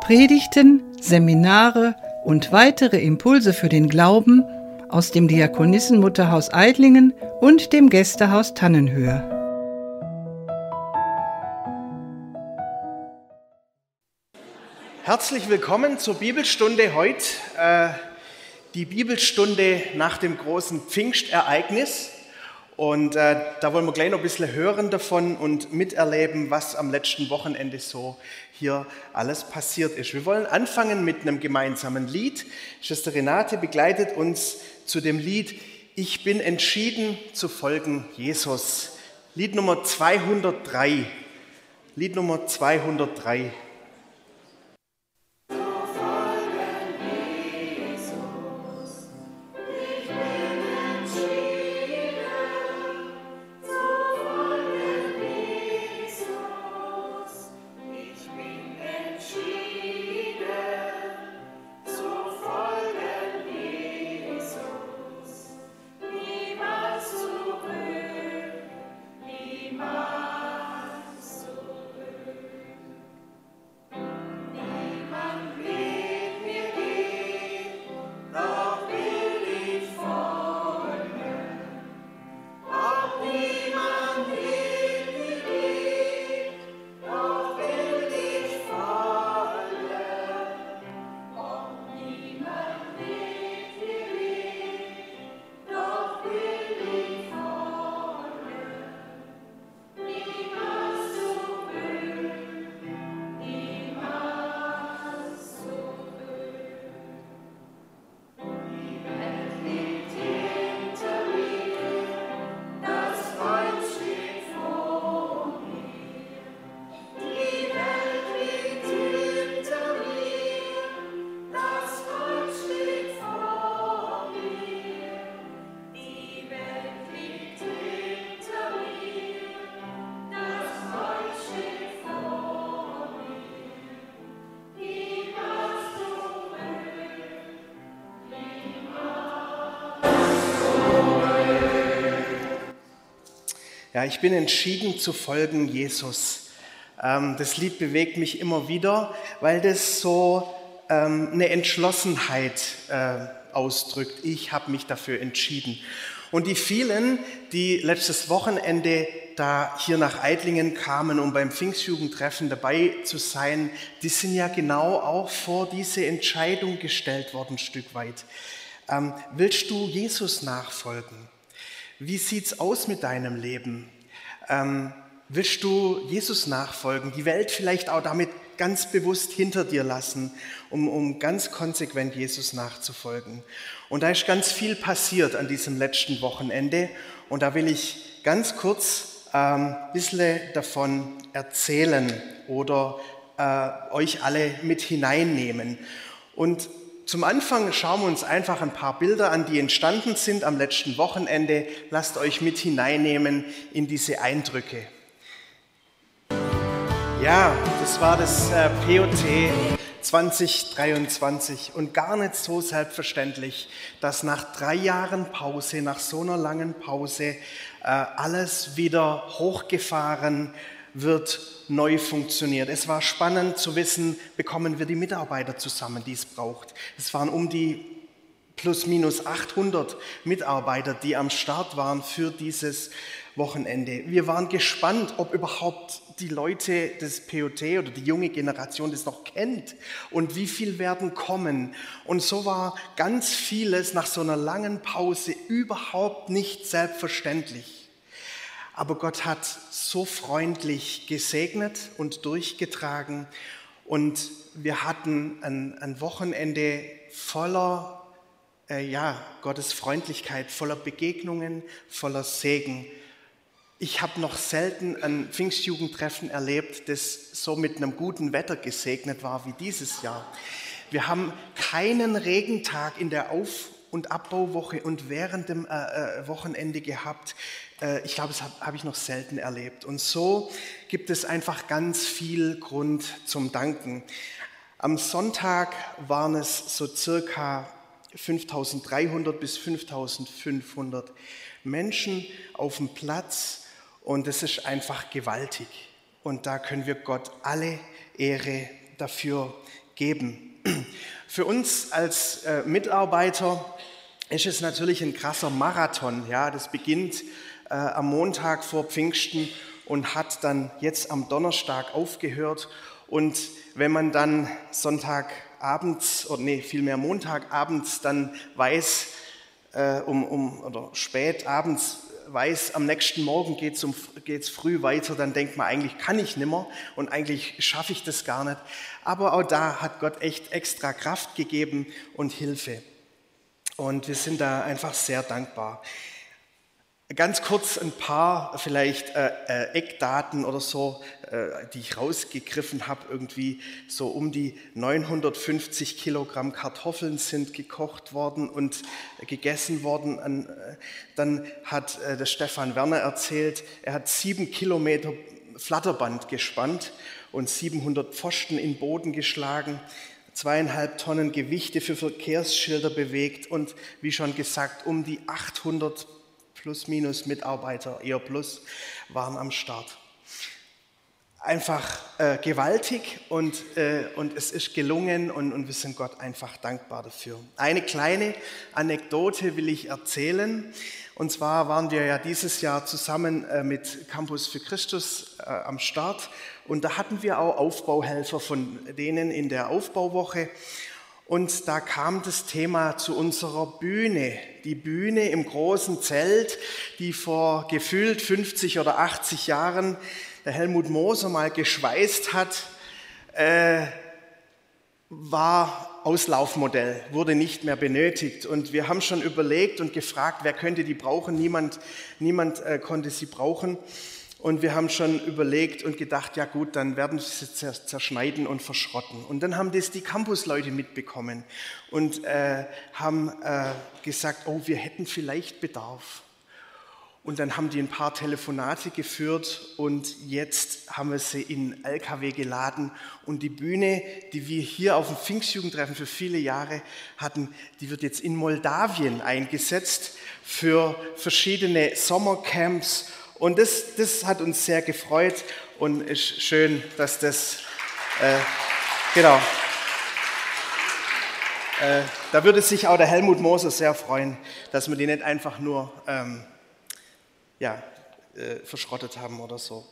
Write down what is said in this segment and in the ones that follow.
Predigten, Seminare und weitere Impulse für den Glauben aus dem Diakonissenmutterhaus Eidlingen und dem Gästehaus Tannenhöhe. Herzlich willkommen zur Bibelstunde heute, die Bibelstunde nach dem großen Pfingstereignis. Und da wollen wir gleich noch ein bisschen hören davon und miterleben, was am letzten Wochenende so hier alles passiert ist. Wir wollen anfangen mit einem gemeinsamen Lied. Schwester Renate begleitet uns zu dem Lied Ich bin entschieden zu folgen Jesus. Lied Nummer 203. Lied Nummer 203. Ja, ich bin entschieden zu folgen Jesus. Das Lied bewegt mich immer wieder, weil das so eine Entschlossenheit ausdrückt. Ich habe mich dafür entschieden. Und die vielen, die letztes Wochenende da hier nach Eidlingen kamen, um beim Pfingstjugendtreffen dabei zu sein, die sind ja genau auch vor diese Entscheidung gestellt worden, ein Stück weit. Willst du Jesus nachfolgen? Wie sieht's aus mit deinem Leben? Willst du Jesus nachfolgen? Die Welt vielleicht auch damit ganz bewusst hinter dir lassen, um ganz konsequent Jesus nachzufolgen. Und da ist ganz viel passiert an diesem letzten Wochenende. Und da will ich ganz kurz ein bisschen davon erzählen oder euch alle mit hineinnehmen. Und zum Anfang schauen wir uns einfach ein paar Bilder an, die entstanden sind am letzten Wochenende. Lasst euch mit hineinnehmen in diese Eindrücke. Ja, das war das POT 2023 und gar nicht so selbstverständlich, dass nach 3 Jahren Pause, nach so einer langen Pause, alles wieder hochgefahren wird, neu funktioniert. Es war spannend zu wissen, bekommen wir die Mitarbeiter zusammen, die es braucht. Es waren um die plus minus 800 Mitarbeiter, die am Start waren für dieses Wochenende. Wir waren gespannt, ob überhaupt die Leute des POT oder die junge Generation das noch kennt und wie viel werden kommen. Und so war ganz vieles nach so einer langen Pause überhaupt nicht selbstverständlich. Aber Gott hat so freundlich gesegnet und durchgetragen und wir hatten ein Wochenende voller Gottes Freundlichkeit, voller Begegnungen, voller Segen. Ich habe noch selten ein Pfingstjugendtreffen erlebt, das so mit einem guten Wetter gesegnet war wie dieses Jahr. Wir haben keinen Regentag in der Auf- und Abbauwoche und während dem Wochenende gehabt. Ich glaube, das habe ich noch selten erlebt. Und so gibt es einfach ganz viel Grund zum Danken. Am Sonntag waren es so circa 5.300 bis 5.500 Menschen auf dem Platz und das ist einfach gewaltig. Und da können wir Gott alle Ehre dafür geben. Für uns als Mitarbeiter ist es natürlich ein krasser Marathon. Ja? Das beginnt am Montag vor Pfingsten und hat dann jetzt am Donnerstag aufgehört. Und wenn man dann Montagabends dann weiß, oder spät abends weiß, am nächsten Morgen geht's früh weiter, dann denkt man, eigentlich kann ich nimmer und eigentlich schaffe ich das gar nicht. Aber auch da hat Gott echt extra Kraft gegeben und Hilfe. Und wir sind da einfach sehr dankbar. Ganz kurz ein paar vielleicht Eckdaten oder so, die ich rausgegriffen habe. Irgendwie so um die 950 Kilogramm Kartoffeln sind gekocht worden und gegessen worden. Dann hat der Stefan Werner erzählt, er hat 7 Kilometer Flatterband gespannt und 700 Pfosten in den Boden geschlagen, 2,5 Tonnen Gewichte für Verkehrsschilder bewegt und wie schon gesagt, um die 800 plus minus Mitarbeiter, eher plus, waren am Start. Einfach gewaltig und es ist gelungen und wir sind Gott einfach dankbar dafür. Eine kleine Anekdote will ich erzählen. Und zwar waren wir ja dieses Jahr zusammen mit Campus für Christus am Start und da hatten wir auch Aufbauhelfer von denen in der Aufbauwoche. Und da kam das Thema zu unserer Bühne. Die Bühne im großen Zelt, die vor gefühlt 50 oder 80 Jahren der Helmut Moser mal geschweißt hat, war Auslaufmodell, wurde nicht mehr benötigt. Und wir haben schon überlegt und gefragt, wer könnte die brauchen. Niemand konnte sie brauchen. Und wir haben schon überlegt und gedacht, ja gut, dann werden wir sie zerschneiden und verschrotten. Und dann haben das die Campusleute mitbekommen und haben gesagt, oh, wir hätten vielleicht Bedarf. Und dann haben die ein paar Telefonate geführt und jetzt haben wir sie in LKW geladen. Und die Bühne, die wir hier auf dem Pfingstjugendtreffen für viele Jahre hatten, die wird jetzt in Moldawien eingesetzt für verschiedene Sommercamps. Und das hat uns sehr gefreut und ist schön, dass das, da würde sich auch der Helmut Moser sehr freuen, dass wir die nicht einfach nur verschrottet haben oder so.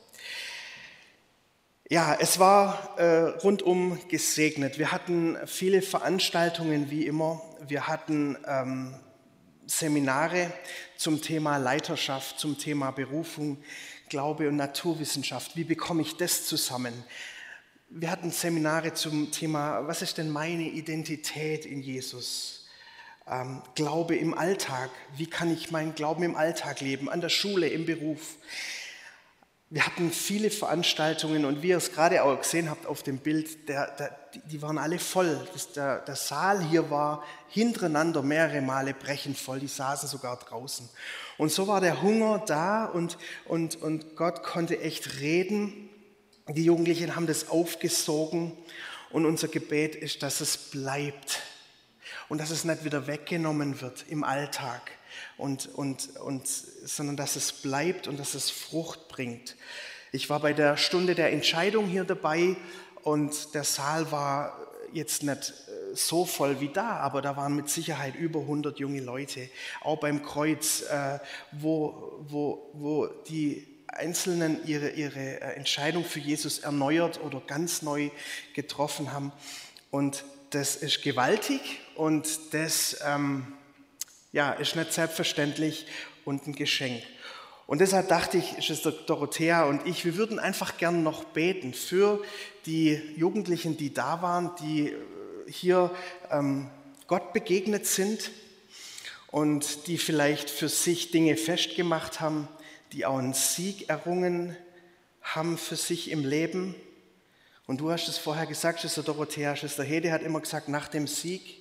Ja, es war rundum gesegnet. Wir hatten viele Veranstaltungen wie immer. Wir hatten Seminare zum Thema Leiterschaft, zum Thema Berufung, Glaube und Naturwissenschaft. Wie bekomme ich das zusammen? Wir hatten Seminare zum Thema, was ist denn meine Identität in Jesus? Glaube im Alltag. Wie kann ich meinen Glauben im Alltag leben? An der Schule, im Beruf. Wir hatten viele Veranstaltungen und wie ihr es gerade auch gesehen habt auf dem Bild, die waren alle voll. Der Saal hier war hintereinander mehrere Male brechend voll, die saßen sogar draußen. Und so war der Hunger da und Gott konnte echt reden. Die Jugendlichen haben das aufgesogen und unser Gebet ist, dass es bleibt und dass es nicht wieder weggenommen wird im Alltag. Sondern dass es bleibt und dass es Frucht bringt. Ich war bei der Stunde der Entscheidung hier dabei und der Saal war jetzt nicht so voll wie da, aber da waren mit Sicherheit über 100 junge Leute, auch beim Kreuz, wo die Einzelnen ihre Entscheidung für Jesus erneuert oder ganz neu getroffen haben. Und das ist gewaltig und das ist nicht selbstverständlich und ein Geschenk. Und deshalb dachte ich, Dorothea und ich, wir würden einfach gern noch beten für die Jugendlichen, die da waren, die hier Gott begegnet sind und die vielleicht für sich Dinge festgemacht haben, die auch einen Sieg errungen haben für sich im Leben. Und du hast es vorher gesagt, Schwester Dorothea, Schwester Hede hat immer gesagt, nach dem Sieg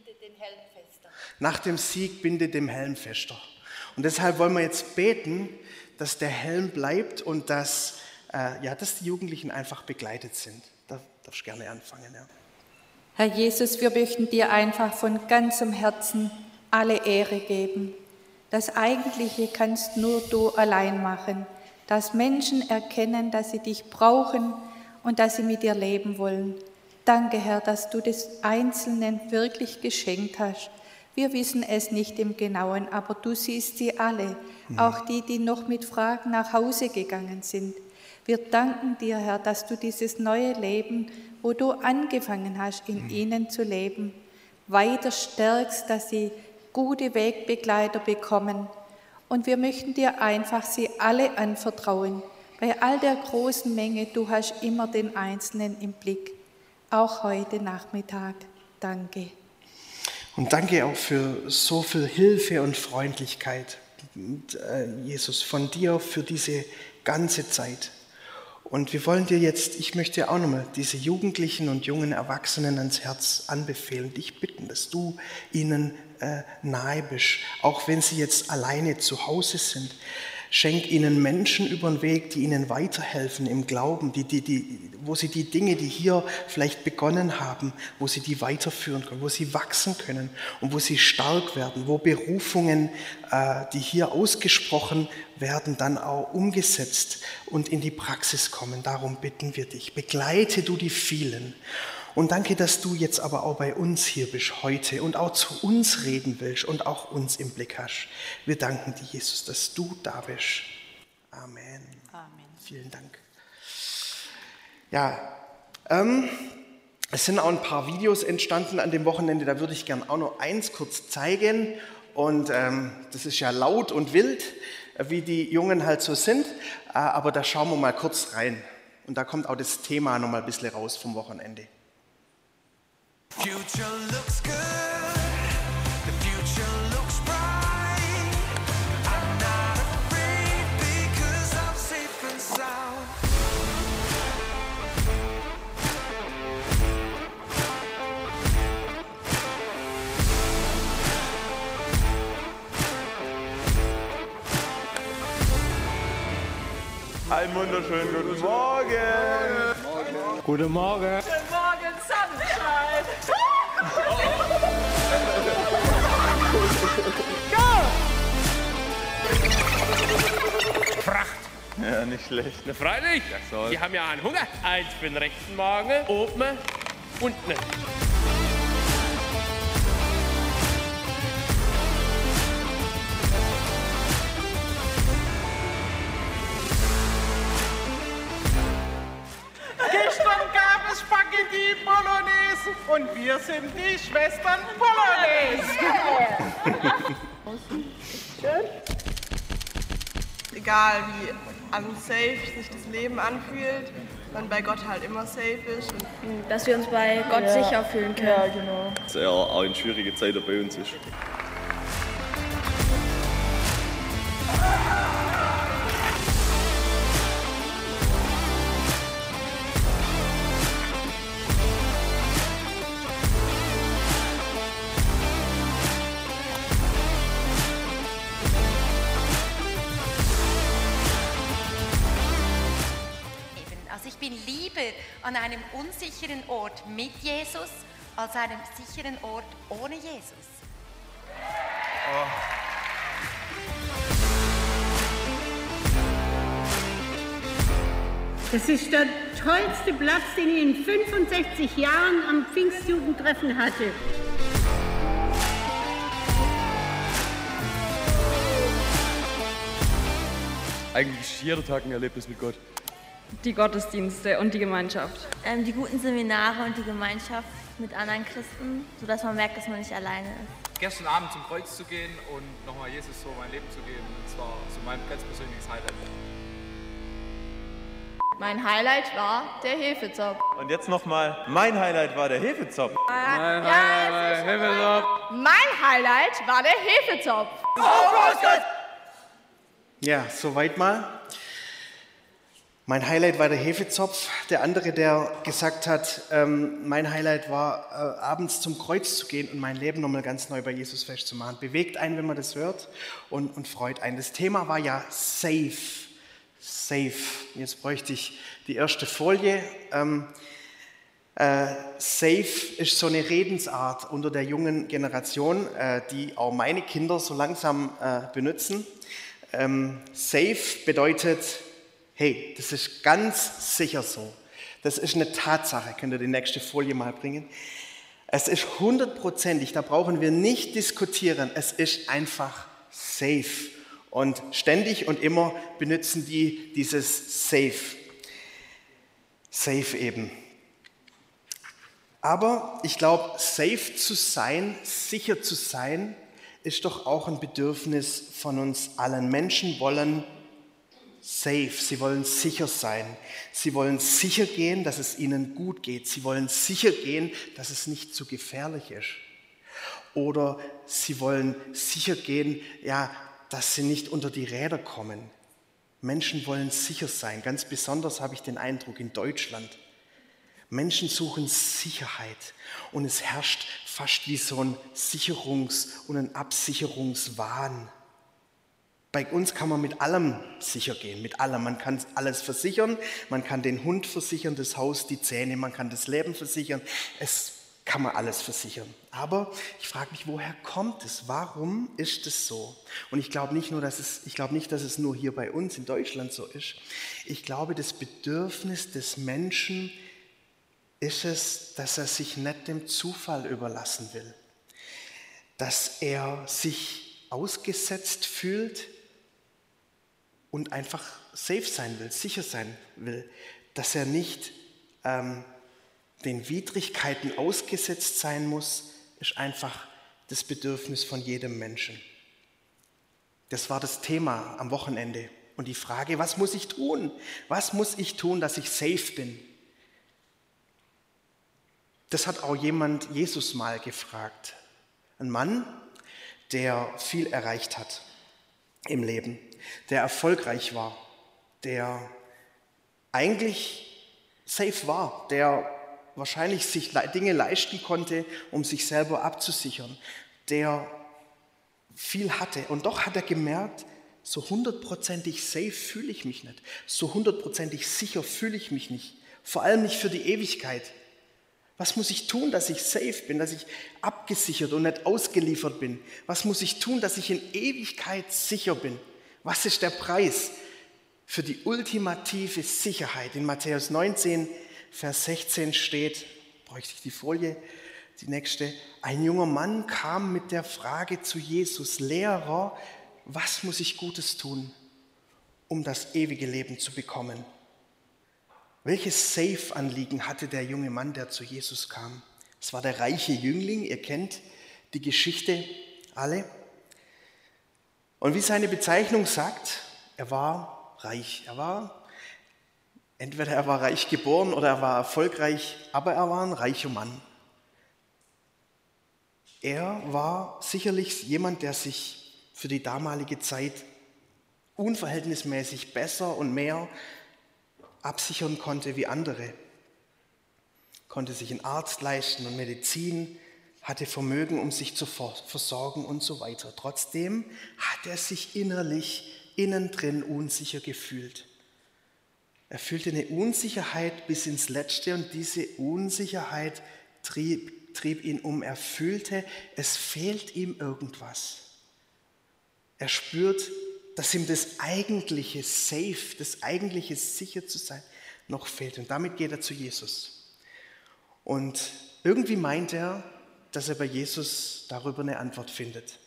bindet dem Helm fester. Und deshalb wollen wir jetzt beten, dass der Helm bleibt und dass die Jugendlichen einfach begleitet sind. Da darfst du gerne anfangen. Ja. Herr Jesus, wir möchten dir einfach von ganzem Herzen alle Ehre geben. Das Eigentliche kannst nur du allein machen, dass Menschen erkennen, dass sie dich brauchen und dass sie mit dir leben wollen. Danke, Herr, dass du des Einzelnen wirklich geschenkt hast. Wir wissen es nicht im Genauen, aber du siehst sie alle, auch die, die noch mit Fragen nach Hause gegangen sind. Wir danken dir, Herr, dass du dieses neue Leben, wo du angefangen hast, in ihnen zu leben, weiter stärkst, dass sie gute Wegbegleiter bekommen. Und wir möchten dir einfach sie alle anvertrauen. Bei all der großen Menge, du hast immer den Einzelnen im Blick. Auch heute Nachmittag. Danke. Und danke auch für so viel Hilfe und Freundlichkeit, Jesus, von dir für diese ganze Zeit. Und wir wollen dir jetzt, ich möchte auch nochmal diese Jugendlichen und jungen Erwachsenen ans Herz anbefehlen, dich bitten, dass du ihnen nahe bist, auch wenn sie jetzt alleine zu Hause sind. Schenk ihnen Menschen über den Weg, die ihnen weiterhelfen im Glauben, wo sie die Dinge, die hier vielleicht begonnen haben, wo sie die weiterführen können, wo sie wachsen können und wo sie stark werden, wo Berufungen, die hier ausgesprochen werden, dann auch umgesetzt und in die Praxis kommen. Darum bitten wir dich. Begleite du die vielen. Und danke, dass du jetzt aber auch bei uns hier bist heute und auch zu uns reden willst und auch uns im Blick hast. Wir danken dir, Jesus, dass du da bist. Amen. Amen. Vielen Dank. Ja, es sind auch ein paar Videos entstanden an dem Wochenende, da würde ich gern auch noch eins kurz zeigen. Und das ist ja laut und wild, wie die Jungen halt so sind, aber da schauen wir mal kurz rein. Und da kommt auch das Thema noch mal ein bisschen raus vom Wochenende. Future looks good, the future looks bright. I'm not afraid because I'm safe and sound. Einen wunderschönen guten Morgen. Guten Morgen. Guten Morgen, Sonnenschein! Pracht. Ja, nicht schlecht. Na freilich, die haben ja einen Hunger. Eins für den rechten Magen, oben, unten. Gestern gab es Spaghetti Bolognese und wir sind die Schwestern Bolognese. Egal wie unsafe sich das Leben anfühlt, man bei Gott halt immer safe ist. Dass wir uns bei Gott sicher fühlen können. Ja, genau. Dass er auch in schwierigen Zeiten bei uns ist. Ich bin lieber an einem unsicheren Ort mit Jesus als an einem sicheren Ort ohne Jesus. Das ist der tollste Platz, den ich in 65 Jahren am Pfingstjugendtreffen hatte. Eigentlich ist jeder Tag ein Erlebnis mit Gott. Die Gottesdienste und die Gemeinschaft. Die guten Seminare und die Gemeinschaft mit anderen Christen, sodass man merkt, dass man nicht alleine ist. Gestern Abend zum Kreuz zu gehen und nochmal Jesus so mein Leben zu geben, das war so mein ganz persönliches Highlight. Mein Highlight war der Hefezopf. Und jetzt nochmal, mein Highlight war der Hefezopf. Mein Highlight war der Hefezopf. Ja, soweit mal. Mein Highlight war der Hefezopf. Der andere, der gesagt hat, mein Highlight war, abends zum Kreuz zu gehen und mein Leben nochmal ganz neu bei Jesus festzumachen. Bewegt einen, wenn man das hört, und freut einen. Das Thema war ja safe. Safe. Jetzt bräuchte ich die erste Folie. Safe ist so eine Redensart unter der jungen Generation, die auch meine Kinder so langsam benutzen. Safe bedeutet, hey, das ist ganz sicher so. Das ist eine Tatsache. Könnt ihr die nächste Folie mal bringen? Es ist 100%, da brauchen wir nicht diskutieren. Es ist einfach safe. Und ständig und immer benutzen die dieses safe. Safe eben. Aber ich glaube, safe zu sein, sicher zu sein, ist doch auch ein Bedürfnis von uns allen. Menschen wollen safe, sie wollen sicher sein. Sie wollen sicher gehen, dass es ihnen gut geht. Sie wollen sicher gehen, dass es nicht zu gefährlich ist. Oder sie wollen sicher gehen, ja, dass sie nicht unter die Räder kommen. Menschen wollen sicher sein. Ganz besonders habe ich den Eindruck in Deutschland. Menschen suchen Sicherheit und es herrscht fast wie so ein Sicherungs- und ein Absicherungswahn. Bei uns kann man mit allem sicher gehen, mit allem. Man kann alles versichern, man kann den Hund versichern, das Haus, die Zähne, man kann das Leben versichern. Es kann man alles versichern. Aber ich frage mich, woher kommt es? Warum ist es so? Und ich glaube nicht, dass es nur hier bei uns in Deutschland so ist. Ich glaube, das Bedürfnis des Menschen ist es, dass er sich nicht dem Zufall überlassen will. Dass er sich ausgesetzt fühlt und einfach safe sein will, sicher sein will. Dass er nicht den Widrigkeiten ausgesetzt sein muss, ist einfach das Bedürfnis von jedem Menschen. Das war das Thema am Wochenende. Und die Frage, was muss ich tun? Was muss ich tun, dass ich safe bin? Das hat auch jemand Jesus mal gefragt. Ein Mann, der viel erreicht hat im Leben, der erfolgreich war, der eigentlich safe war, der wahrscheinlich sich Dinge leisten konnte, um sich selber abzusichern, der viel hatte. Und doch hat er gemerkt, so 100%ig safe fühle ich mich nicht, so 100%ig sicher fühle ich mich nicht, vor allem nicht für die Ewigkeit. Was muss ich tun, dass ich safe bin, dass ich abgesichert und nicht ausgeliefert bin? Was muss ich tun, dass ich in Ewigkeit sicher bin? Was ist der Preis für die ultimative Sicherheit? In Matthäus 19, Vers 16 steht, bräuchte ich die Folie, die nächste, ein junger Mann kam mit der Frage zu Jesus, Lehrer, was muss ich Gutes tun, um das ewige Leben zu bekommen? Welches Safe-Anliegen hatte der junge Mann, der zu Jesus kam? Es war der reiche Jüngling, ihr kennt die Geschichte alle. Und wie seine Bezeichnung sagt, er war reich. Entweder er war reich geboren oder er war erfolgreich, aber er war ein reicher Mann. Er war sicherlich jemand, der sich für die damalige Zeit unverhältnismäßig besser und mehr absichern konnte wie andere. Konnte sich einen Arzt leisten und Medizin, hatte Vermögen, um sich zu versorgen und so weiter. Trotzdem hat er sich innerlich, innen drin unsicher gefühlt. Er fühlte eine Unsicherheit bis ins Letzte und diese Unsicherheit trieb ihn um. Er fühlte, es fehlt ihm irgendwas. Er spürt, dass ihm das eigentliche Safe, das eigentliche sicher zu sein, noch fehlt. Und damit geht er zu Jesus. Und irgendwie meint er, dass er bei Jesus darüber eine Antwort findet.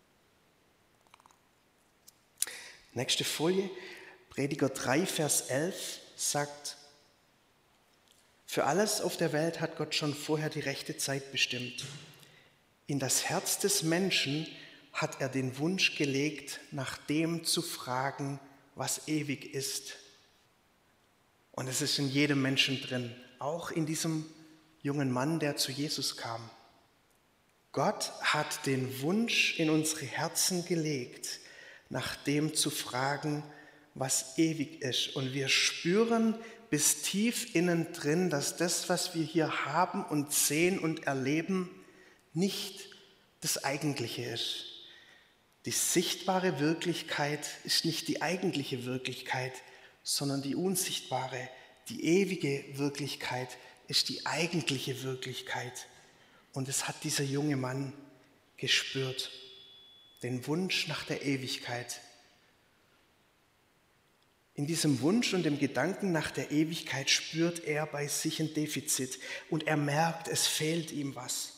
Nächste Folie, Prediger 3, Vers 11 sagt, für alles auf der Welt hat Gott schon vorher die rechte Zeit bestimmt. In das Herz des Menschen hat er den Wunsch gelegt, nach dem zu fragen, was ewig ist. Und es ist in jedem Menschen drin, auch in diesem jungen Mann, der zu Jesus kam. Gott hat den Wunsch in unsere Herzen gelegt, nach dem zu fragen, was ewig ist. Und wir spüren bis tief innen drin, dass das, was wir hier haben und sehen und erleben, nicht das Eigentliche ist. Die sichtbare Wirklichkeit ist nicht die eigentliche Wirklichkeit, sondern die unsichtbare, die ewige Wirklichkeit ist die eigentliche Wirklichkeit. Und es hat dieser junge Mann gespürt, den Wunsch nach der Ewigkeit. In diesem Wunsch und dem Gedanken nach der Ewigkeit spürt er bei sich ein Defizit und er merkt, es fehlt ihm was.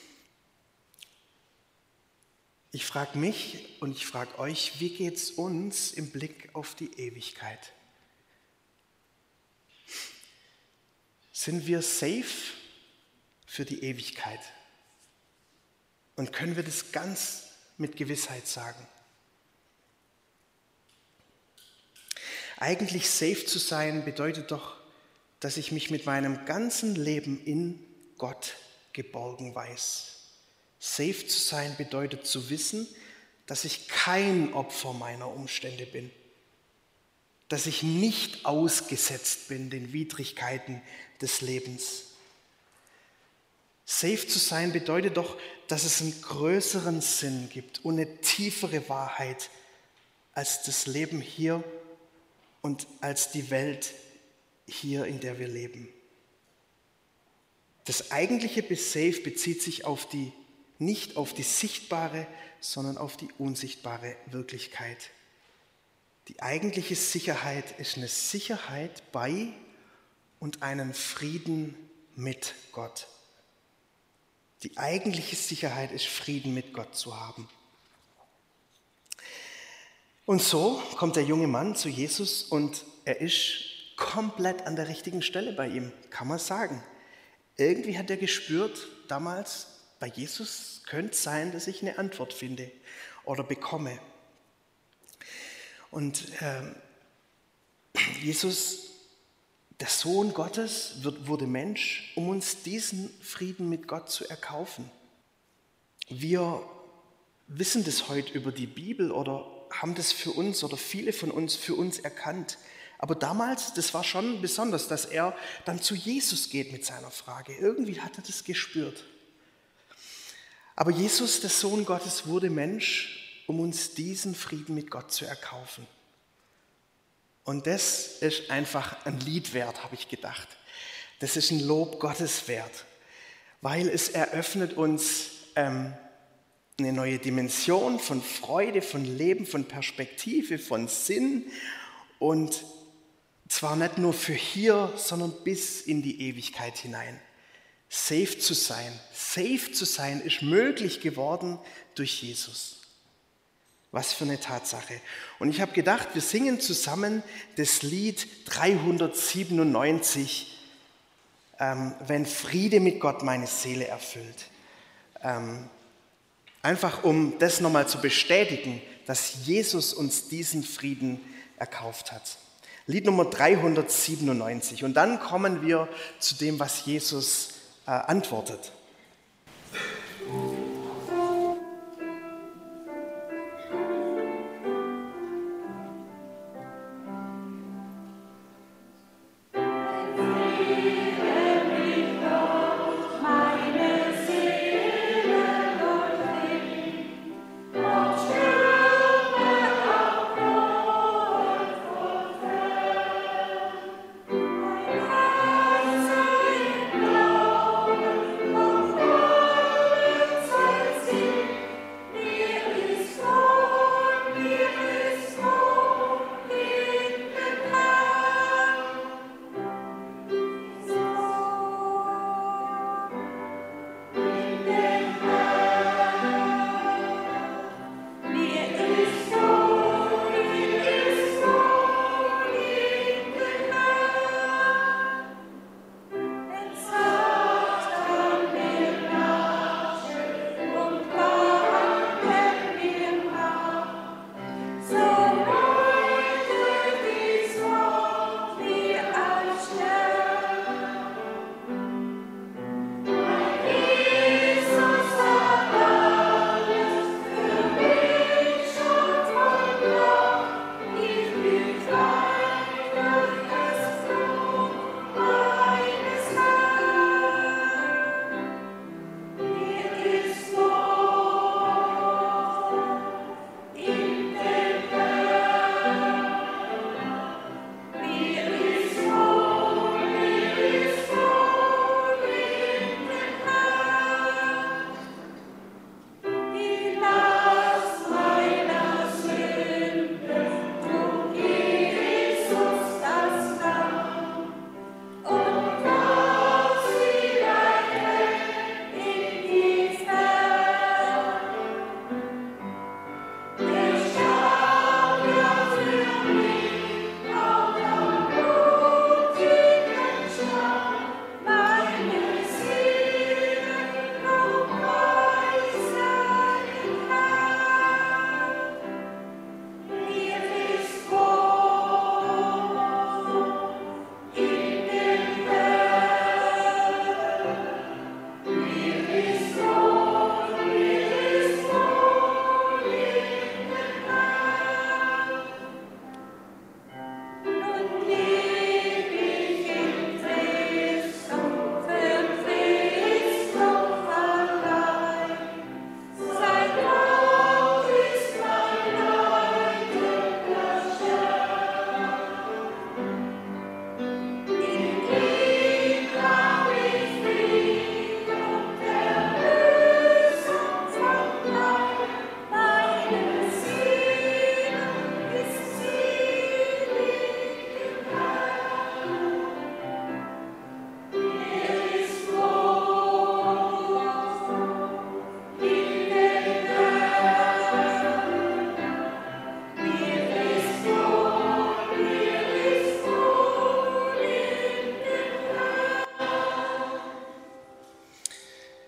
Ich frage mich und ich frage euch, wie geht es uns im Blick auf die Ewigkeit? Sind wir safe für die Ewigkeit? Und können wir das ganz mit Gewissheit sagen? Eigentlich safe zu sein bedeutet doch, dass ich mich mit meinem ganzen Leben in Gott geborgen weiß. Safe zu sein bedeutet zu wissen, dass ich kein Opfer meiner Umstände bin, dass ich nicht ausgesetzt bin den Widrigkeiten des Lebens. Safe zu sein bedeutet doch, dass es einen größeren Sinn gibt und eine tiefere Wahrheit als das Leben hier und als die Welt hier, in der wir leben. Das eigentliche Safe bezieht sich nicht auf die sichtbare, sondern auf die unsichtbare Wirklichkeit. Die eigentliche Sicherheit ist eine Sicherheit bei und einen Frieden mit Gott. Die eigentliche Sicherheit ist, Frieden mit Gott zu haben. Und so kommt der junge Mann zu Jesus und er ist komplett an der richtigen Stelle bei ihm, kann man sagen. Irgendwie hat er gespürt, damals bei Jesus könnte es sein, dass ich eine Antwort finde oder bekomme. Und Jesus, der Sohn Gottes, wurde Mensch, um uns diesen Frieden mit Gott zu erkaufen. Wir wissen das heute über die Bibel oder haben das für uns oder viele von uns für uns erkannt. Aber damals, das war schon besonders, dass er dann zu Jesus geht mit seiner Frage. Irgendwie hat er das gespürt. Aber Jesus, der Sohn Gottes, wurde Mensch, um uns diesen Frieden mit Gott zu erkaufen. Und das ist einfach ein Lied wert, habe ich gedacht. Das ist ein Lob Gottes wert, weil es eröffnet uns eine neue Dimension von Freude, von Leben, von Perspektive, von Sinn und zwar nicht nur für hier, sondern bis in die Ewigkeit hinein. Safe zu sein ist möglich geworden durch Jesus. Was für eine Tatsache. Und ich habe gedacht, wir singen zusammen das Lied 397, wenn Friede mit Gott meine Seele erfüllt. Einfach um das nochmal zu bestätigen, dass Jesus uns diesen Frieden erkauft hat. Lied Nummer 397. Und dann kommen wir zu dem, was Jesus antwortet. Oh,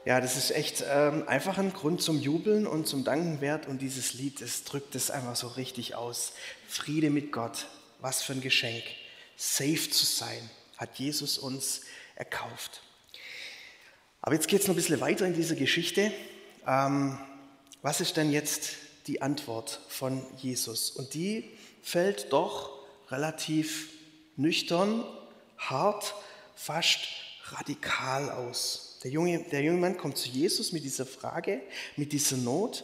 Ja, das ist echt einfach ein Grund zum Jubeln und zum Danken wert. Und dieses Lied, das drückt es einfach so richtig aus. Friede mit Gott, was für ein Geschenk. Safe zu sein, hat Jesus uns erkauft. Aber jetzt geht es noch ein bisschen weiter in dieser Geschichte. Was ist denn jetzt die Antwort von Jesus? Und die fällt doch relativ nüchtern, hart, fast radikal aus. Der junge Mann kommt zu Jesus mit dieser Frage, mit dieser Not.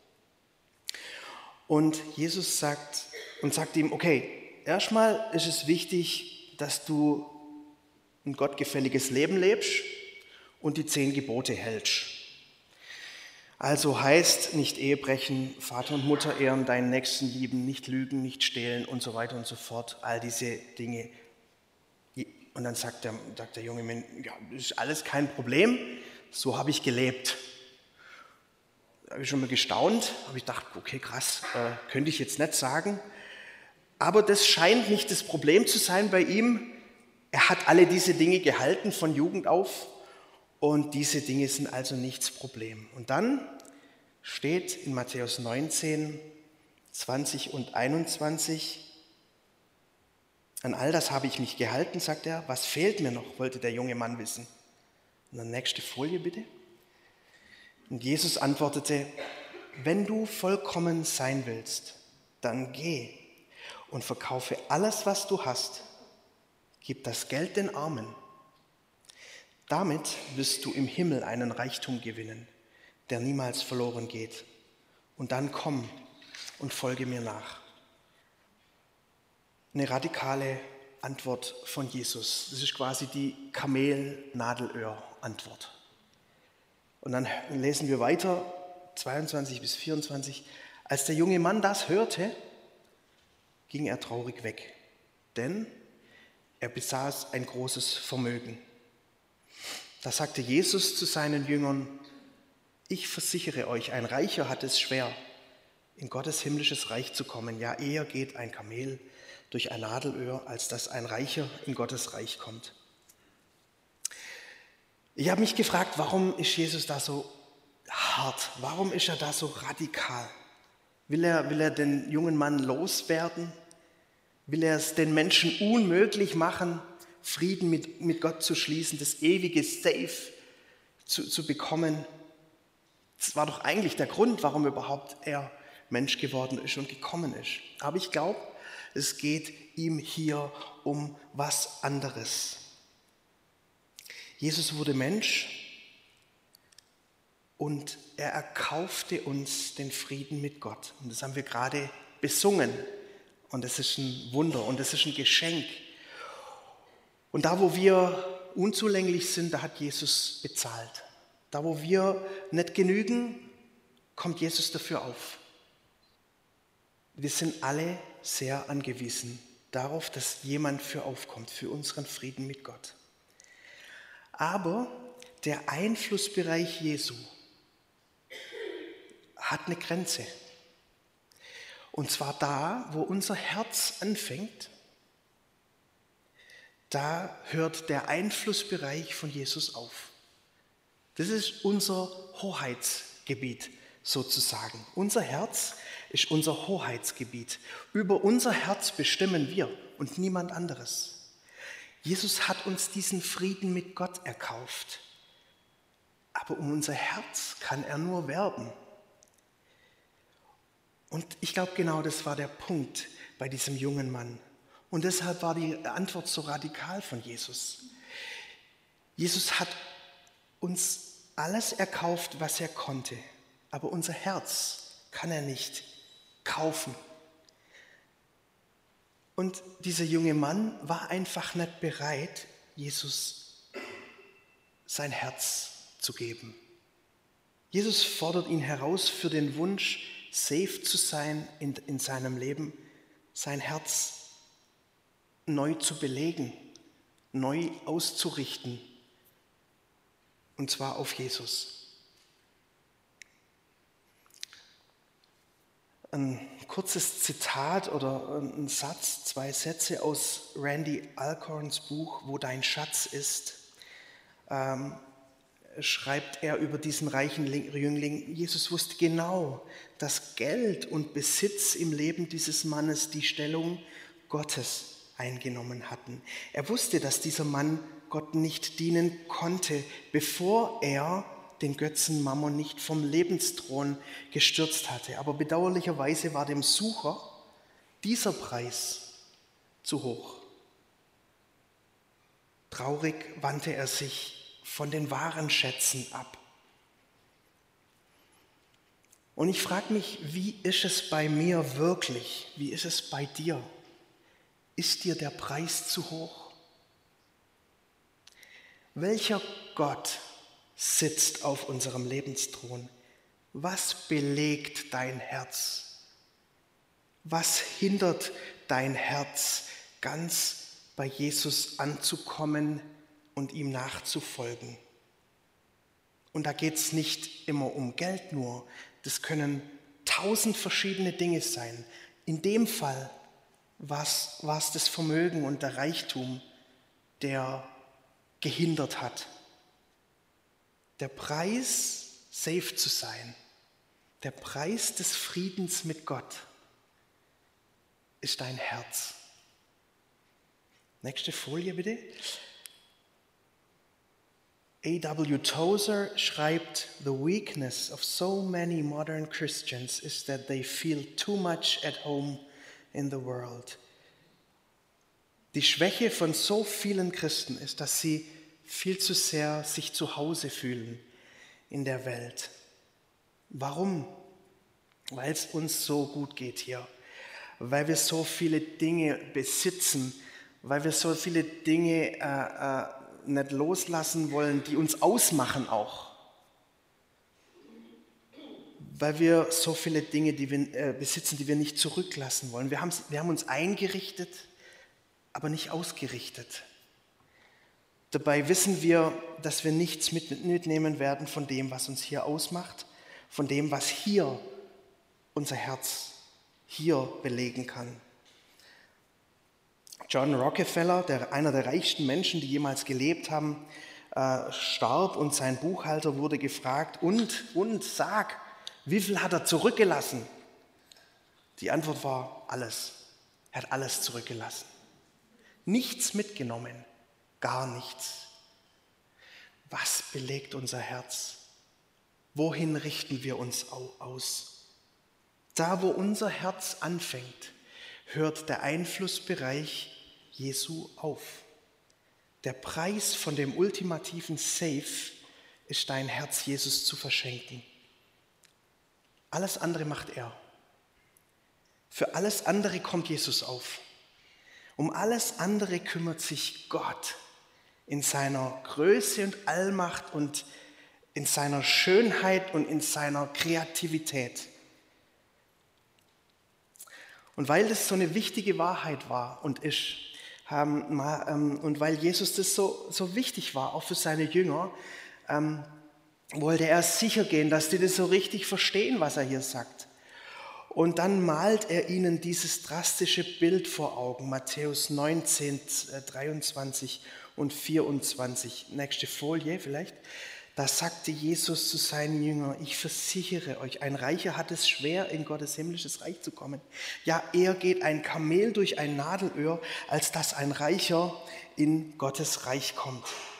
Und Jesus sagt ihm, okay, erstmal ist es wichtig, dass du ein gottgefälliges Leben lebst und die 10 Gebote hältst. Also heißt nicht Ehe brechen, Vater und Mutter ehren, deinen Nächsten lieben, nicht lügen, nicht stehlen und so weiter und so fort, all diese Dinge. Und dann sagt der junge Mann, ja, das ist alles kein Problem, so habe ich gelebt. Da habe ich schon mal gestaunt, habe ich gedacht, okay, krass, könnte ich jetzt nicht sagen. Aber das scheint nicht das Problem zu sein bei ihm. Er hat alle diese Dinge gehalten von Jugend auf und diese Dinge sind also nichts Problem. Und dann steht in Matthäus 19, 20 und 21, an all das habe ich mich gehalten, sagt er. Was fehlt mir noch, wollte der junge Mann wissen. Und dann nächste Folie bitte. Und Jesus antwortete, wenn du vollkommen sein willst, dann geh und verkaufe alles, was du hast. Gib das Geld den Armen. Damit wirst du im Himmel einen Reichtum gewinnen, der niemals verloren geht. Und dann komm und folge mir nach. Eine radikale Antwort von Jesus. Das ist quasi die Kamel-Nadelöhr-Antwort. Und dann lesen wir weiter, 22 bis 24. Als der junge Mann das hörte, ging er traurig weg, denn er besaß ein großes Vermögen. Da sagte Jesus zu seinen Jüngern, ich versichere euch, ein Reicher hat es schwer, in Gottes himmlisches Reich zu kommen. Ja, eher geht ein Kamel durch ein Nadelöhr, als dass ein Reicher in Gottes Reich kommt. Ich habe mich gefragt, warum ist Jesus da so hart? Warum ist er da so radikal? Will er den jungen Mann loswerden? Will er es den Menschen unmöglich machen, Frieden mit Gott zu schließen, das ewige Safe zu bekommen? Das war doch eigentlich der Grund, warum überhaupt er Mensch geworden ist und gekommen ist. Aber ich glaube, es geht ihm hier um was anderes. Jesus wurde Mensch und er erkaufte uns den Frieden mit Gott. Und das haben wir gerade besungen. Und das ist ein Wunder und das ist ein Geschenk. Und da, wo wir unzulänglich sind, da hat Jesus bezahlt. Da, wo wir nicht genügen, kommt Jesus dafür auf. Wir sind alle sehr angewiesen darauf, dass jemand für aufkommt, für unseren Frieden mit Gott. Aber der Einflussbereich Jesu hat eine Grenze. Und zwar da, wo unser Herz anfängt, da hört der Einflussbereich von Jesus auf. Das ist unser Hoheitsgebiet sozusagen. Unser Herz ist unser Hoheitsgebiet. Über unser Herz bestimmen wir und niemand anderes. Jesus hat uns diesen Frieden mit Gott erkauft. Aber um unser Herz kann er nur werben. Und ich glaube, genau das war der Punkt bei diesem jungen Mann. Und deshalb war die Antwort so radikal von Jesus. Jesus hat uns alles erkauft, was er konnte. Aber unser Herz kann er nicht kaufen. Und dieser junge Mann war einfach nicht bereit, Jesus sein Herz zu geben. Jesus fordert ihn heraus für den Wunsch, safe zu sein in seinem Leben, sein Herz neu zu belegen, neu auszurichten, und zwar auf Jesus. Ein kurzes Zitat oder ein Satz, 2 Sätze aus Randy Alcorns Buch, Wo dein Schatz ist. schreibt er über diesen reichen Jüngling, Jesus wusste genau, dass Geld und Besitz im Leben dieses Mannes die Stellung Gottes eingenommen hatten. Er wusste, dass dieser Mann Gott nicht dienen konnte, bevor er den Götzen Mammon nicht vom Lebensthron gestürzt hatte. Aber bedauerlicherweise war dem Sucher dieser Preis zu hoch. Traurig wandte er sich von den wahren Schätzen ab. Und ich frage mich, wie ist es bei mir wirklich? Wie ist es bei dir? Ist dir der Preis zu hoch? Welcher Gott sitzt auf unserem Lebensthron? Was belegt dein Herz? Was hindert dein Herz, ganz bei Jesus anzukommen und ihm nachzufolgen? Und da geht es nicht immer um Geld nur. Das können 1000 verschiedene Dinge sein. In dem Fall war es das Vermögen und der Reichtum, der gehindert hat. Der Preis, safe zu sein, der Preis des Friedens mit Gott ist dein Herz. Nächste Folie bitte. A.W. Tozer schreibt, "The weakness of so many modern Christians is that they feel too much at home in the world." Die Schwäche von so vielen Christen ist, dass sie viel zu sehr sich zu Hause fühlen in der Welt. Warum? Weil es uns so gut geht hier. Weil wir so viele Dinge besitzen, weil wir so viele Dinge nicht loslassen wollen, die uns ausmachen auch. Weil wir so viele Dinge besitzen, die wir nicht zurücklassen wollen. Wir haben uns eingerichtet, aber nicht ausgerichtet. Dabei wissen wir, dass wir nichts mitnehmen werden von dem, was uns hier ausmacht, von dem, was hier unser Herz hier belegen kann. John Rockefeller, einer der reichsten Menschen, die jemals gelebt haben, starb und sein Buchhalter wurde gefragt, und sag, wie viel hat er zurückgelassen? Die Antwort war alles. Er hat alles zurückgelassen. Nichts mitgenommen, gar nichts. Was belegt unser Herz? Wohin richten wir uns aus? Da, wo unser Herz anfängt, hört der Einflussbereich Jesu auf. Der Preis von dem ultimativen Safe ist, dein Herz Jesus zu verschenken. Alles andere macht er. Für alles andere kommt Jesus auf. Um alles andere kümmert sich Gott in seiner Größe und Allmacht und in seiner Schönheit und in seiner Kreativität. Und weil das so eine wichtige Wahrheit war und ist, und weil Jesus das so wichtig war, auch für seine Jünger, wollte er sicher gehen, dass die das so richtig verstehen, was er hier sagt. Und dann malt er ihnen dieses drastische Bild vor Augen, Matthäus 19, 23 und 24. Nächste Folie vielleicht. Da sagte Jesus zu seinen Jüngern, ich versichere euch, ein Reicher hat es schwer, in Gottes himmlisches Reich zu kommen. Ja, eher geht ein Kamel durch ein Nadelöhr, als dass ein Reicher in Gottes Reich kommt.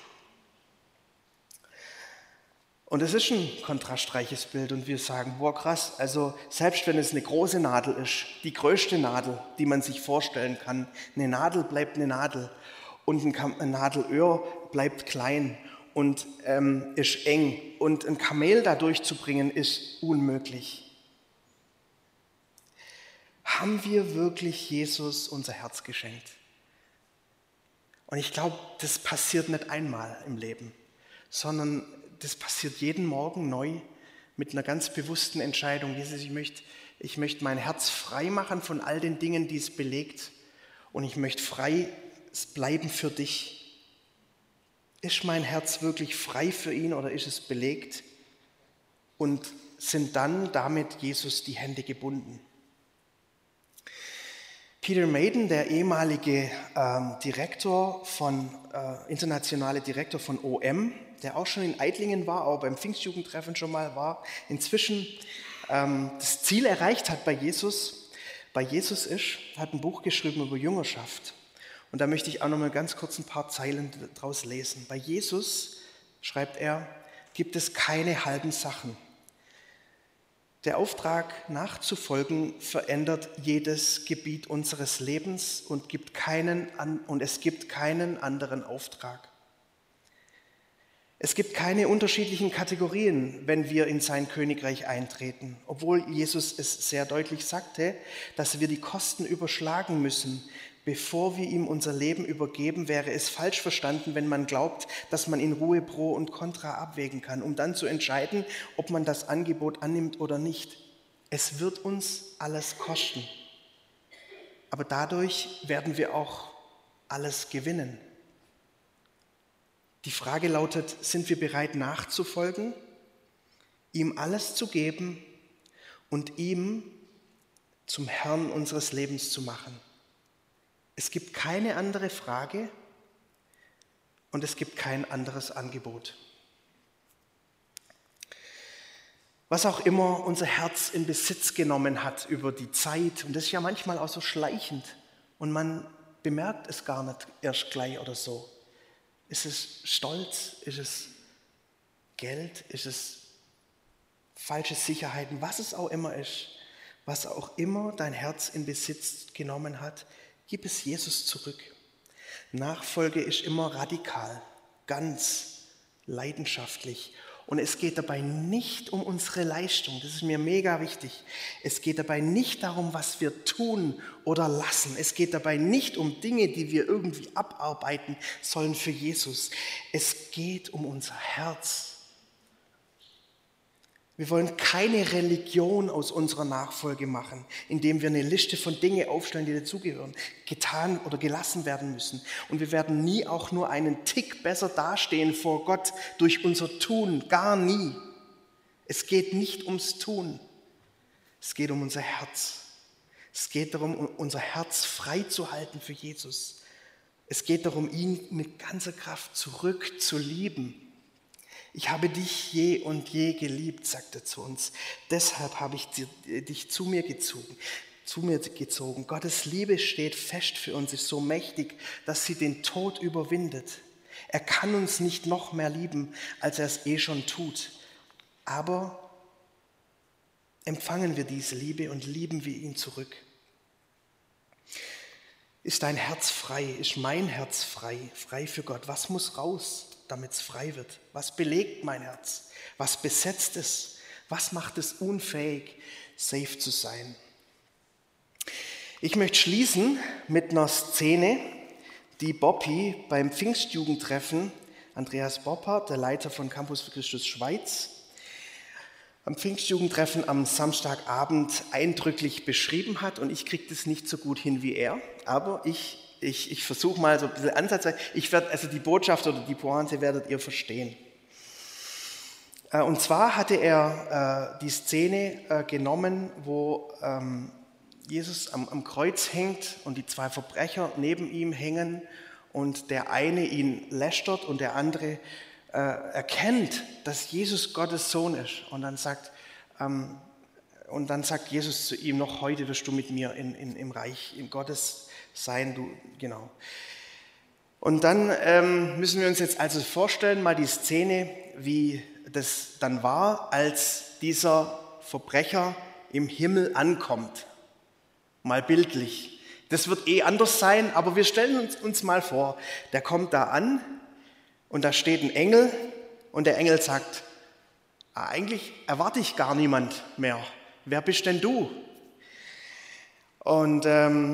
Und es ist ein kontrastreiches Bild und wir sagen, boah krass, also selbst wenn es eine große Nadel ist, die größte Nadel, die man sich vorstellen kann, eine Nadel bleibt eine Nadel und ein Nadelöhr bleibt klein und ist eng und ein Kamel da durchzubringen ist unmöglich. Haben wir wirklich Jesus unser Herz geschenkt? Und ich glaube, das passiert nicht einmal im Leben, sondern das passiert jeden Morgen neu mit einer ganz bewussten Entscheidung. Jesus, ich möchte mein Herz frei machen von all den Dingen, die es belegt. Und ich möchte frei bleiben für dich. Ist mein Herz wirklich frei für ihn oder ist es belegt? Und sind dann damit Jesus die Hände gebunden? Peter Maiden, der ehemalige internationale Direktor von OM, der auch schon in Eitlingen war, auch beim Pfingstjugendtreffen schon mal war, inzwischen das Ziel erreicht hat bei Jesus ist, hat ein Buch geschrieben über Jüngerschaft. Und da möchte ich auch noch mal ganz kurz ein paar Zeilen daraus lesen. Bei Jesus, schreibt er, gibt es keine halben Sachen. Der Auftrag nachzufolgen verändert jedes Gebiet unseres Lebens und es gibt keinen anderen Auftrag. Es gibt keine unterschiedlichen Kategorien, wenn wir in sein Königreich eintreten, obwohl Jesus es sehr deutlich sagte, dass wir die Kosten überschlagen müssen. Bevor wir ihm unser Leben übergeben, wäre es falsch verstanden, wenn man glaubt, dass man in Ruhe Pro und Contra abwägen kann, um dann zu entscheiden, ob man das Angebot annimmt oder nicht. Es wird uns alles kosten, aber dadurch werden wir auch alles gewinnen. Die Frage lautet, sind wir bereit nachzufolgen, ihm alles zu geben und ihm zum Herrn unseres Lebens zu machen? Es gibt keine andere Frage und es gibt kein anderes Angebot. Was auch immer unser Herz in Besitz genommen hat über die Zeit, und das ist ja manchmal auch so schleichend und man bemerkt es gar nicht erst gleich oder so. Ist es Stolz? Ist es Geld? Ist es falsche Sicherheiten? Was es auch immer ist, was auch immer dein Herz in Besitz genommen hat, gib es Jesus zurück. Nachfolge ist immer radikal, ganz leidenschaftlich. Und es geht dabei nicht um unsere Leistung, das ist mir mega wichtig. Es geht dabei nicht darum, was wir tun oder lassen. Es geht dabei nicht um Dinge, die wir irgendwie abarbeiten sollen für Jesus. Es geht um unser Herz. Wir wollen keine Religion aus unserer Nachfolge machen, indem wir eine Liste von Dingen aufstellen, die dazugehören, getan oder gelassen werden müssen. Und wir werden nie auch nur einen Tick besser dastehen vor Gott durch unser Tun, gar nie. Es geht nicht ums Tun, es geht um unser Herz. Es geht darum, unser Herz frei zu halten für Jesus. Es geht darum, ihn mit ganzer Kraft zurück zu lieben. Ich habe dich je und je geliebt, sagt er zu uns. Deshalb habe ich dich zu mir gezogen. Gottes Liebe steht fest für uns, ist so mächtig, dass sie den Tod überwindet. Er kann uns nicht noch mehr lieben, als er es eh schon tut. Aber empfangen wir diese Liebe und lieben wir ihn zurück. Ist dein Herz frei? Ist mein Herz frei? Frei für Gott? Was muss raus, damit es frei wird? Was belegt mein Herz? Was besetzt es? Was macht es unfähig, safe zu sein? Ich möchte schließen mit einer Szene, die Boppi beim Pfingstjugendtreffen, Andreas Boppert, der Leiter von Campus für Christus Schweiz, am Pfingstjugendtreffen am Samstagabend eindrücklich beschrieben hat. Und ich kriege das nicht so gut hin wie er, aber ich versuche mal so ein bisschen Ansatzweise. Also die Botschaft oder die Pointe werdet ihr verstehen. Und zwar hatte er die Szene genommen, wo Jesus am Kreuz hängt und die zwei Verbrecher neben ihm hängen und der eine ihn lästert und der andere erkennt, dass Jesus Gottes Sohn ist. Und dann sagt Jesus zu ihm, noch heute wirst du mit mir im Reich, im Gottes sein, du, genau. Und dann müssen wir uns jetzt also vorstellen, mal die Szene, wie das dann war, als dieser Verbrecher im Himmel ankommt. Mal bildlich. Das wird anders sein, aber wir stellen uns mal vor, der kommt da an und da steht ein Engel und der Engel sagt, eigentlich erwarte ich gar niemand mehr. Wer bist denn du? Und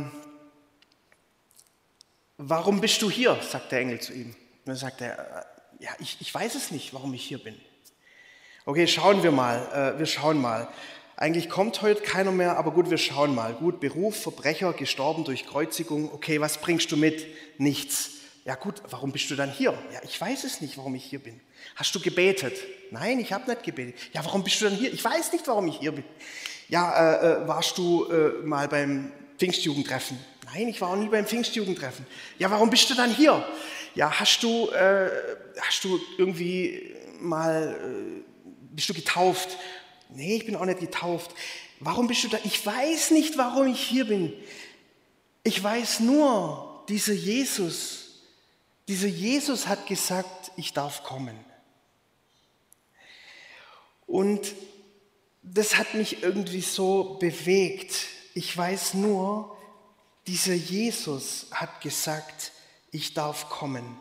warum bist du hier? Sagt der Engel zu ihm. Und dann sagt er, ja, ich weiß es nicht, warum ich hier bin. Okay, schauen wir mal. Wir schauen mal. Eigentlich kommt heute keiner mehr, aber gut, wir schauen mal. Gut, Beruf, Verbrecher, gestorben durch Kreuzigung. Okay, was bringst du mit? Nichts. Ja gut, warum bist du dann hier? Ja, ich weiß es nicht, warum ich hier bin. Hast du gebetet? Nein, ich habe nicht gebetet. Ja, warum bist du dann hier? Ich weiß nicht, warum ich hier bin. Ja, warst du mal beim Pfingstjugendtreffen. Nein, ich war auch nie beim Pfingstjugendtreffen. Ja, warum bist du dann hier? Ja, hast du irgendwie mal, bist du getauft? Nee, ich bin auch nicht getauft. Warum bist du da? Ich weiß nicht, warum ich hier bin. Ich weiß nur, dieser Jesus hat gesagt, ich darf kommen. Und das hat mich irgendwie so bewegt. Ich weiß nur, dieser Jesus hat gesagt, ich darf kommen.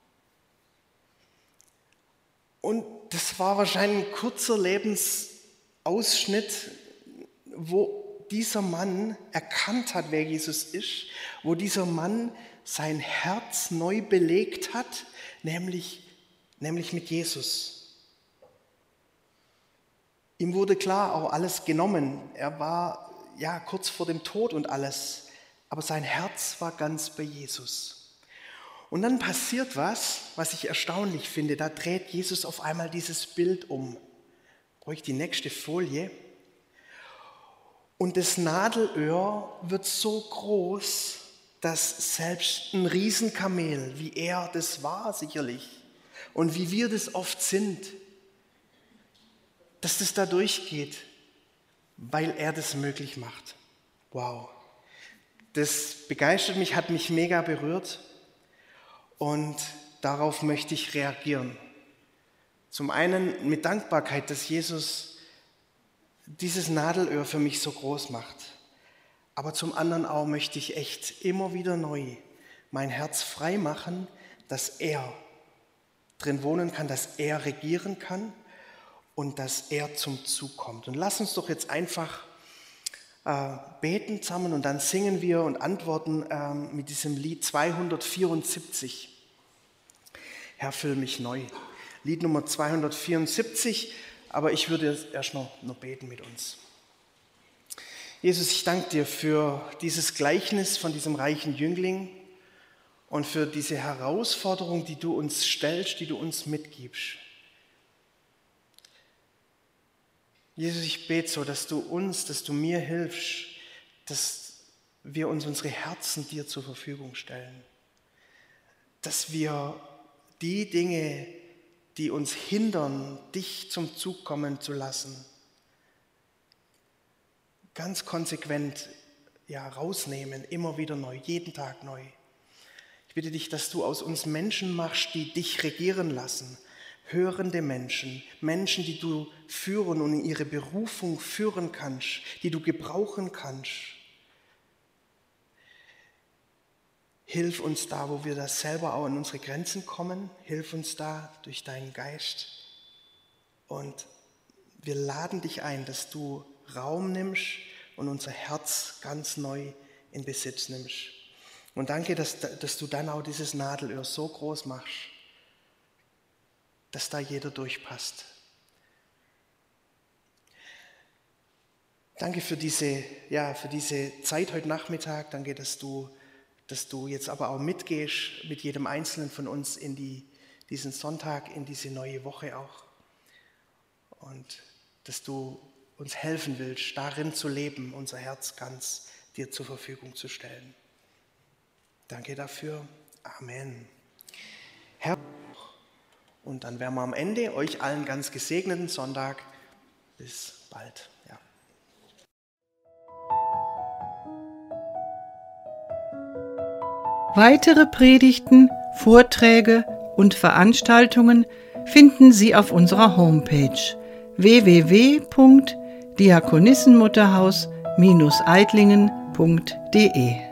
Und das war wahrscheinlich ein kurzer Lebensausschnitt, wo dieser Mann erkannt hat, wer Jesus ist, wo dieser Mann sein Herz neu belegt hat, nämlich mit Jesus. Ihm wurde klar, auch alles genommen. Er war kurz vor dem Tod und alles, aber sein Herz war ganz bei Jesus. Und dann passiert was ich erstaunlich finde. Da dreht Jesus auf einmal dieses Bild um. Brauche ich die nächste Folie? Und das Nadelöhr wird so groß, dass selbst ein Riesenkamel, wie er das war sicherlich und wie wir das oft sind, dass das da durchgeht, weil er das möglich macht. Wow. Das begeistert mich, hat mich mega berührt und darauf möchte ich reagieren. Zum einen mit Dankbarkeit, dass Jesus dieses Nadelöhr für mich so groß macht. Aber zum anderen auch möchte ich echt immer wieder neu mein Herz frei machen, dass er drin wohnen kann, dass er regieren kann und dass er zum Zug kommt. Und lass uns doch jetzt einfach beten zusammen und dann singen wir und antworten mit diesem Lied 274. Herr, füll mich neu. Lied Nummer 274. Aber ich würde jetzt erst noch beten mit uns. Jesus, ich danke dir für dieses Gleichnis von diesem reichen Jüngling und für diese Herausforderung, die du uns stellst, die du uns mitgibst. Jesus, ich bete so, dass du mir hilfst, dass wir uns unsere Herzen dir zur Verfügung stellen. Dass wir die Dinge, die uns hindern, dich zum Zug kommen zu lassen, ganz konsequent rausnehmen, immer wieder neu, jeden Tag neu. Ich bitte dich, dass du aus uns Menschen machst, die dich regieren lassen, hörende Menschen, Menschen, die du führen und in ihre Berufung führen kannst, die du gebrauchen kannst. Hilf uns da, wo wir da selber auch an unsere Grenzen kommen. Hilf uns da durch deinen Geist. Und wir laden dich ein, dass du Raum nimmst und unser Herz ganz neu in Besitz nimmst. Und danke, dass du dann auch dieses Nadelöhr so groß machst, dass da jeder durchpasst. Danke für diese Zeit heute Nachmittag. Danke, dass du jetzt aber auch mitgehst mit jedem Einzelnen von uns in diesen Sonntag, in diese neue Woche auch. Und dass du uns helfen willst, darin zu leben, unser Herz ganz dir zur Verfügung zu stellen. Danke dafür. Amen. Herr, und dann werden wir am Ende euch allen ganz gesegneten Sonntag. Bis bald. Ja. Weitere Predigten, Vorträge und Veranstaltungen finden Sie auf unserer Homepage www.diakonissenmutterhaus-eitlingen.de